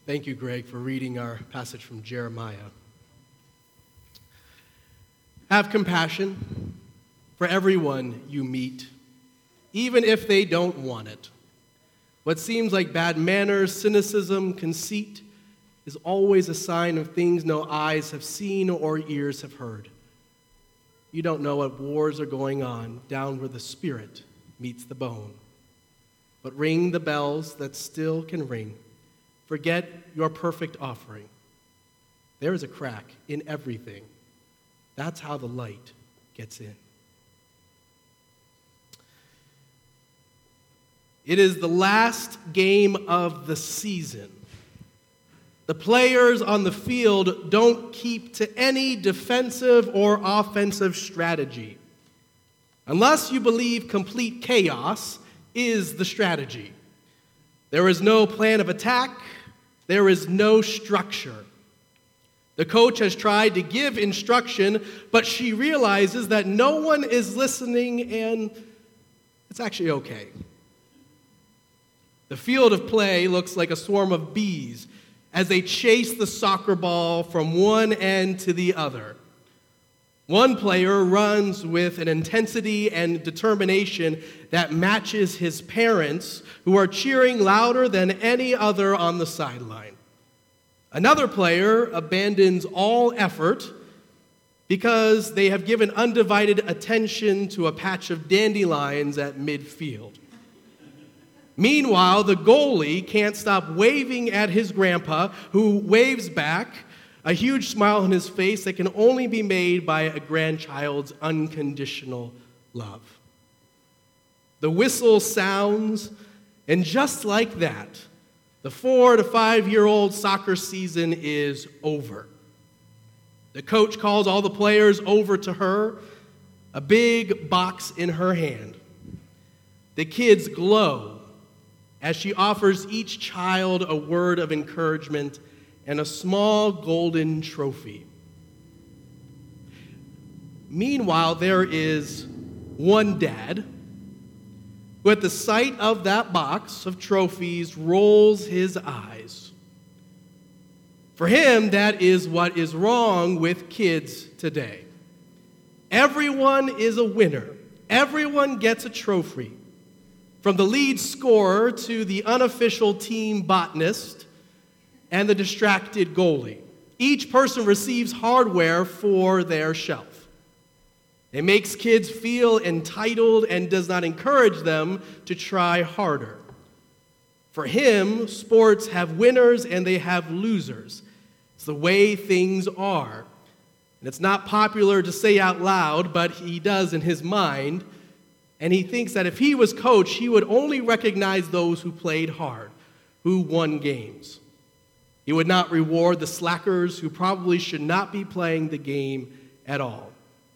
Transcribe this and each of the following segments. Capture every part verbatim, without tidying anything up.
Thank you, Greg, for reading our passage from Jeremiah. Have compassion for everyone you meet, even if they don't want it. What seems like bad manners, cynicism, conceit is always a sign of things no eyes have seen or ears have heard. You don't know what wars are going on down where the spirit meets the bone. But ring the bells that still can ring. Forget your perfect offering. There is a crack in everything. That's how the light gets in. It is the last game of the season. The players on the field don't keep to any defensive or offensive strategy, unless you believe complete chaos is the strategy. There is no plan of attack. There is no structure. The coach has tried to give instruction, but she realizes that no one is listening, and it's actually okay. The field of play looks like a swarm of bees as they chase the soccer ball from one end to the other. One player runs with an intensity and determination that matches his parents, who are cheering louder than any other on the sideline. Another player abandons all effort because they have given undivided attention to a patch of dandelions at midfield. Meanwhile, the goalie can't stop waving at his grandpa, who waves back, a huge smile on his face that can only be made by a grandchild's unconditional love. The whistle sounds, and just like that, the four to five-year-old soccer season is over. The coach calls all the players over to her, a big box in her hand. The kids glow as she offers each child a word of encouragement and a small golden trophy. Meanwhile, there is one dad who, at the sight of that box of trophies, rolls his eyes. For him, that is what is wrong with kids today. Everyone is a winner. Everyone gets a trophy. From the lead scorer to the unofficial team botanist and the distracted goalie. Each person receives hardware for their shelf. It makes kids feel entitled and does not encourage them to try harder. For him, sports have winners and they have losers. It's the way things are. And it's not popular to say out loud, but he does in his mind. And he thinks that if he was coach, he would only recognize those who played hard, who won games. He would not reward the slackers who probably should not be playing the game at all.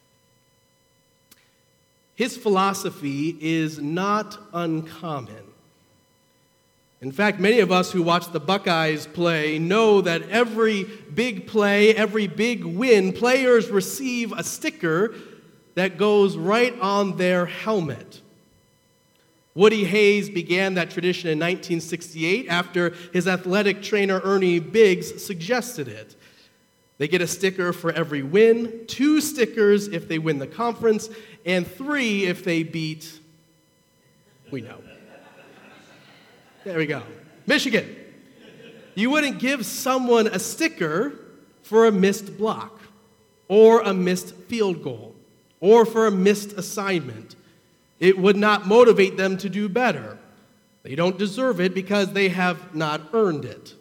His philosophy is not uncommon. In fact, many of us who watch the Buckeyes play know that every big play, every big win, players receive a sticker that goes right on their helmet. Woody Hayes began that tradition in nineteen sixty-eight after his athletic trainer Ernie Biggs suggested it. They get a sticker for every win, two stickers if they win the conference, and three if they beat, we know. There we go. Michigan. You wouldn't give someone a sticker for a missed block or a missed field goal, or for a missed assignment. It would not motivate them to do better. They don't deserve it because they have not earned it.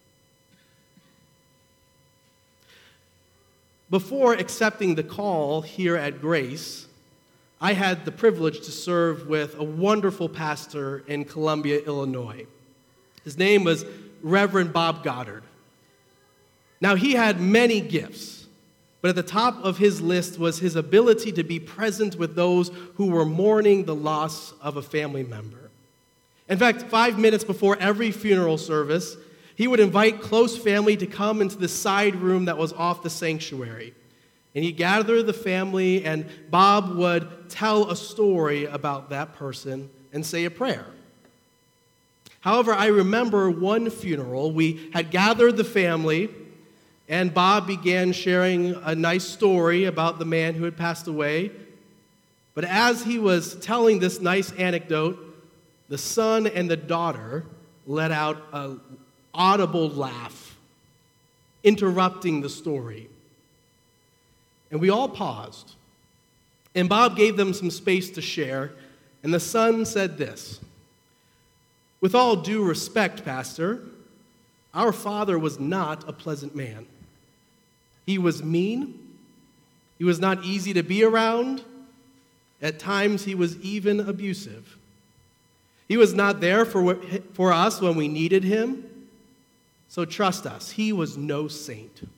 Before accepting the call here at Grace, I had the privilege to serve with a wonderful pastor in Columbia, Illinois. His name was Reverend Bob Goddard. Now, he had many gifts. But at the top of his list was his ability to be present with those who were mourning the loss of a family member. In fact, five minutes before every funeral service, he would invite close family to come into the side room that was off the sanctuary. And he'd gather the family, and Bob would tell a story about that person and say a prayer. However, I remember one funeral. We had gathered the family, and Bob began sharing a nice story about the man who had passed away. But as he was telling this nice anecdote, the son and the daughter let out an audible laugh, interrupting the story. And we all paused. And Bob gave them some space to share, and the son said this: "With all due respect, Pastor, our father was not a pleasant man. He was mean. He was not easy to be around. At times, he was even abusive. He was not there for, for us when we needed him. So trust us, he was no saint."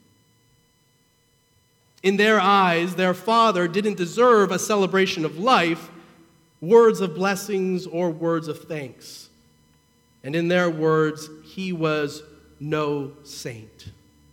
In their eyes, their father didn't deserve a celebration of life, words of blessings, or words of thanks. And in their words, he was no saint.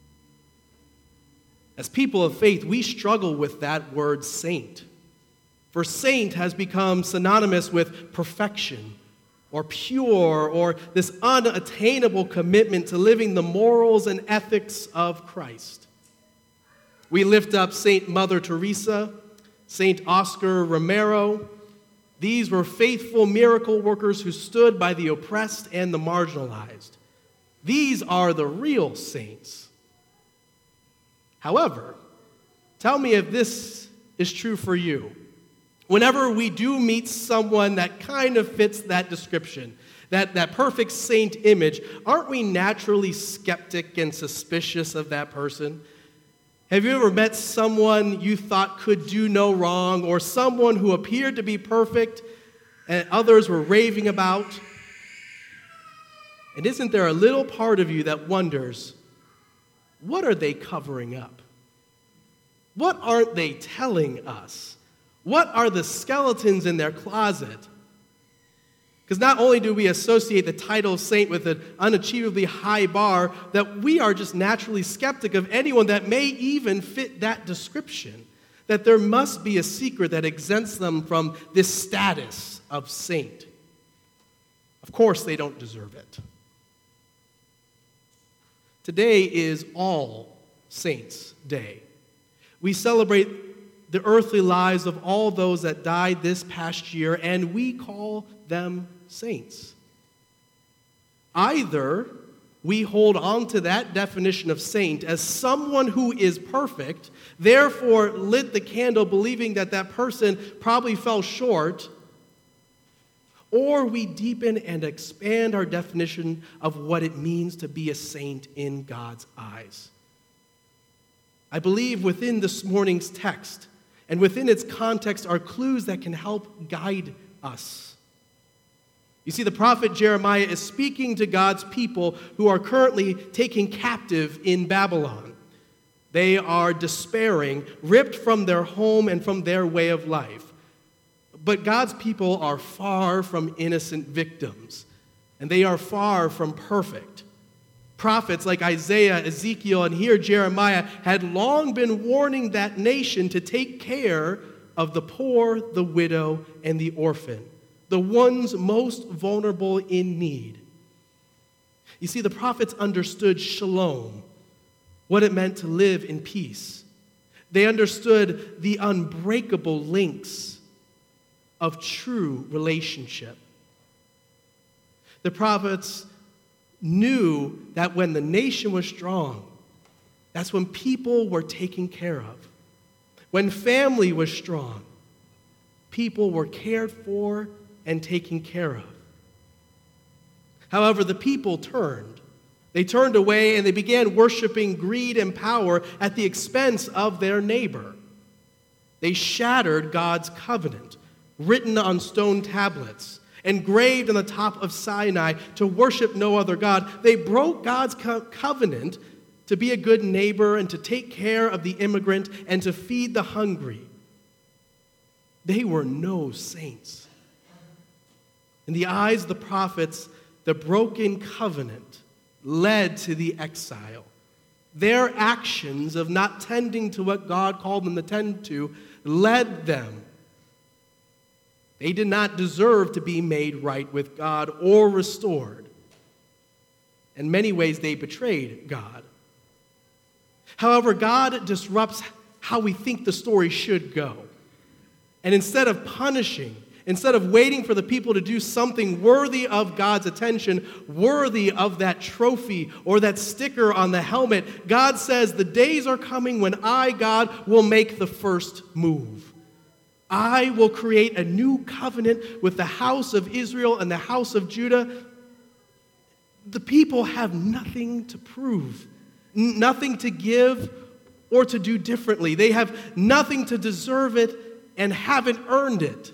As people of faith, we struggle with that word saint. For saint has become synonymous with perfection or pure or this unattainable commitment to living the morals and ethics of Christ. We lift up Saint Mother Teresa, Saint Oscar Romero. These were faithful miracle workers who stood by the oppressed and the marginalized. These are the real saints. However, tell me if this is true for you. Whenever we do meet someone that kind of fits that description, that, that perfect saint image, aren't we naturally skeptic and suspicious of that person? Have you ever met someone you thought could do no wrong, or someone who appeared to be perfect and others were raving about? And isn't there a little part of you that wonders, what are they covering up? What aren't they telling us? What are the skeletons in their closet? Because not only do we associate the title of saint with an unachievably high bar, that we are just naturally skeptic of anyone that may even fit that description, that there must be a secret that exempts them from this status of saint. Of course, they don't deserve it. Today is All Saints' Day. We celebrate the earthly lives of all those that died this past year, and we call them saints. Either we hold on to that definition of saint as someone who is perfect, therefore lit the candle believing that that person probably fell short, or we deepen and expand our definition of what it means to be a saint in God's eyes. I believe within this morning's text and within its context are clues that can help guide us. You see, the prophet Jeremiah is speaking to God's people who are currently taken captive in Babylon. They are despairing, ripped from their home and from their way of life. But God's people are far from innocent victims, and they are far from perfect. Prophets like Isaiah, Ezekiel, and here Jeremiah had long been warning that nation to take care of the poor, the widow, and the orphan, the ones most vulnerable in need. You see, the prophets understood shalom, what it meant to live in peace. They understood the unbreakable links of true relationship. The prophets knew that when the nation was strong, that's when people were taken care of. When family was strong, people were cared for and taken care of. However, the people turned. They turned away and they began worshiping greed and power at the expense of their neighbor. They shattered God's covenant, written on stone tablets, engraved on the top of Sinai to worship no other God. They broke God's co- covenant to be a good neighbor and to take care of the immigrant and to feed the hungry. They were no saints. In the eyes of the prophets, the broken covenant led to the exile. Their actions of not tending to what God called them to tend to led them. They did not deserve to be made right with God or restored. In many ways, they betrayed God. However, God disrupts how we think the story should go. And instead of punishing, instead of waiting for the people to do something worthy of God's attention, worthy of that trophy or that sticker on the helmet, God says, the days are coming when I, God, will make the first move. I will create a new covenant with the house of Israel and the house of Judah. The people have nothing to prove, nothing to give or to do differently. They have nothing to deserve it and haven't earned it.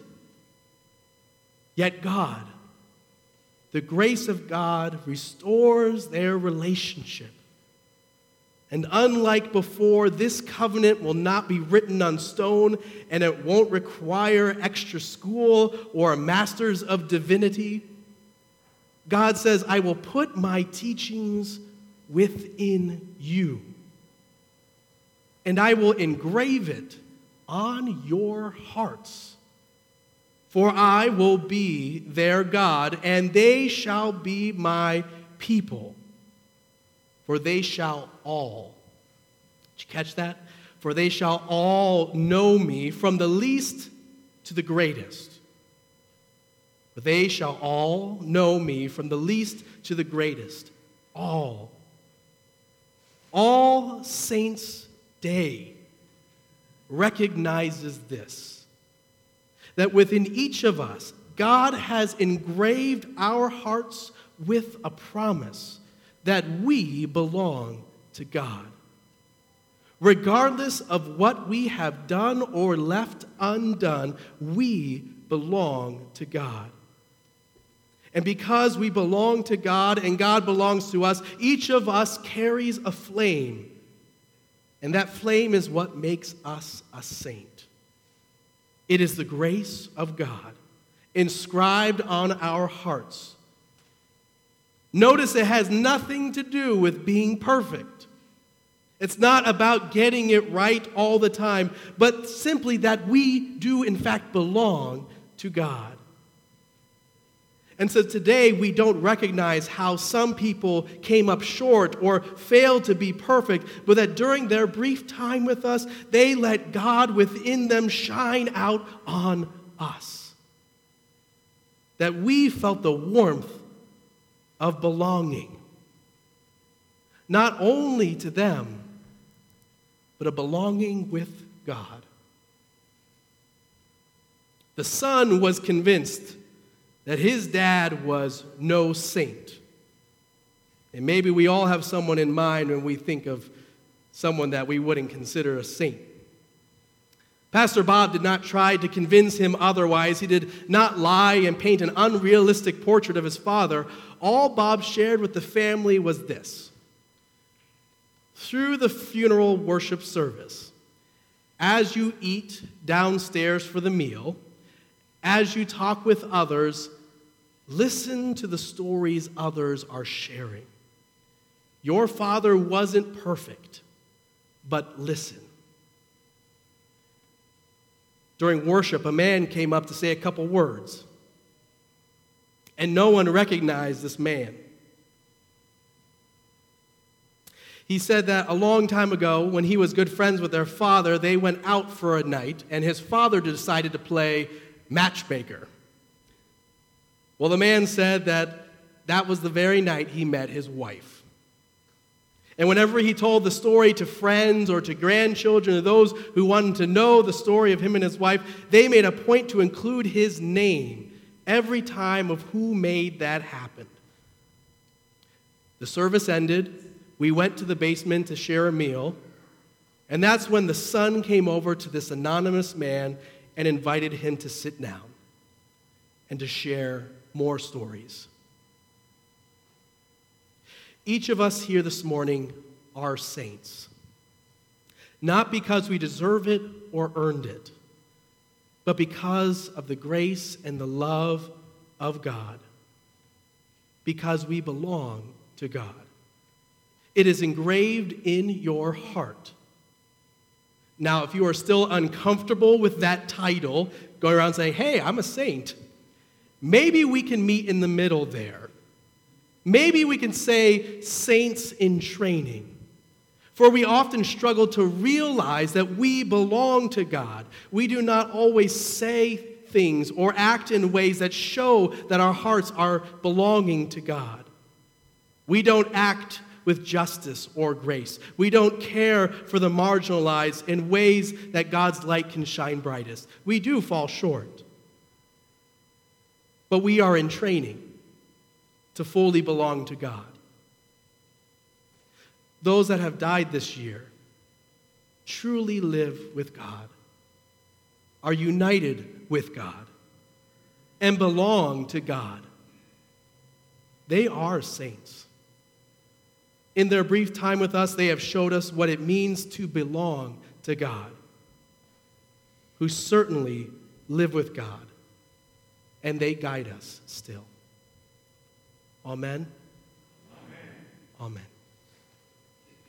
Yet God, the grace of God, restores their relationship. And unlike before, this covenant will not be written on stone, and it won't require extra school or a master's of divinity. God says, I will put my teachings within you, and I will engrave it on your hearts. For I will be their God, and they shall be my people. For they shall all, did you catch that? For they shall all know me, from the least to the greatest. For they shall all know me, from the least to the greatest. All. All Saints' Day recognizes this, that within each of us, God has engraved our hearts with a promise that we belong to God. Regardless of what we have done or left undone, we belong to God. And because we belong to God and God belongs to us, each of us carries a flame. And that flame is what makes us a saint. It is the grace of God inscribed on our hearts. Notice it has nothing to do with being perfect. It's not about getting it right all the time, but simply that we do in fact belong to God. And so today we don't recognize how some people came up short or failed to be perfect, but that during their brief time with us, they let God within them shine out on us. That we felt the warmth of belonging, not only to them, but a belonging with God. The son was convinced that his dad was no saint. And maybe we all have someone in mind when we think of someone that we wouldn't consider a saint. Pastor Bob did not try to convince him otherwise. He did not lie and paint an unrealistic portrait of his father. All Bob shared with the family was this. Through the funeral worship service, as you eat downstairs for the meal, as you talk with others, listen to the stories others are sharing. Your father wasn't perfect, but listen. During worship, a man came up to say a couple words, and no one recognized this man. He said that a long time ago, when he was good friends with their father, they went out for a night, and his father decided to play matchmaker. Well, the man said that that was the very night he met his wife. And whenever he told the story to friends or to grandchildren or those who wanted to know the story of him and his wife, they made a point to include his name every time of who made that happen. The service ended. We went to the basement to share a meal. And that's when the son came over to this anonymous man and invited him to sit down and to share more stories. Each of us here this morning are saints, not because we deserve it or earned it, but because of the grace and the love of God, because we belong to God. It is engraved in your heart. Now, if you are still uncomfortable with that title, going around saying, hey, I'm a saint, maybe we can meet in the middle there. Maybe we can say saints in training. For we often struggle to realize that we belong to God. We do not always say things or act in ways that show that our hearts are belonging to God. We don't act with justice or grace. We don't care for the marginalized in ways that God's light can shine brightest. We do fall short. But we are in training to fully belong to God. Those that have died this year truly live with God, are united with God, and belong to God. They are saints. In their brief time with us, they have showed us what it means to belong to God, who certainly live with God, and they guide us still. Amen? Amen. Amen.